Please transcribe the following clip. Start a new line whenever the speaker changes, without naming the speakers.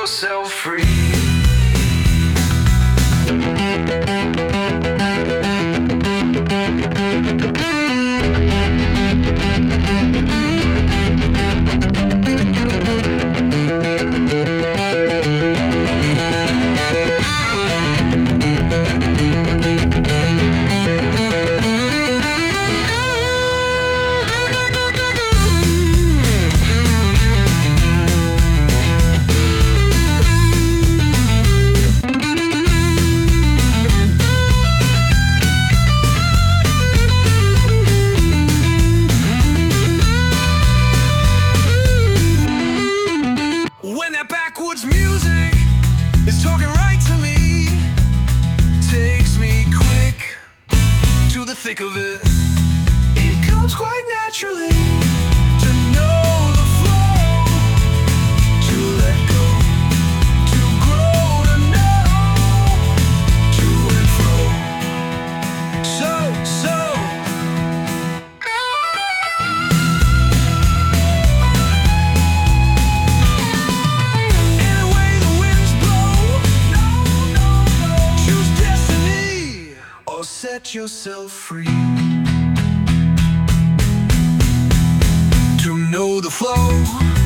yourself free. When that backwoods music is talking right to me, takes me quick to the thick of it. It comes quite naturally to know the flow, to let go, to grow, to know, to and fro. So. Set yourself free to know the flow.